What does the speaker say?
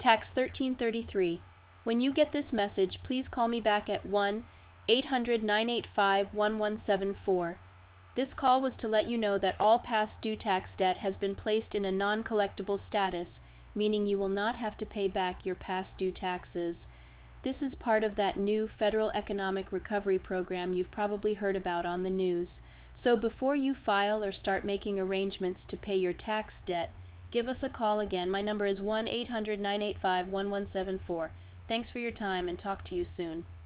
Tax 1333. When you get this message, please call me back at 1-800-985-1174. This call was to let you know that all past due tax debt has been placed in a non-collectible status, meaning you will not have to pay back your past due taxes. This is part of that new Federal Economic Recovery Program you've probably heard about on the news. So before you file or start making arrangements to pay your tax debt, give us a call again. My number is 1-800-985-1174. Thanks for your time and talk to you soon.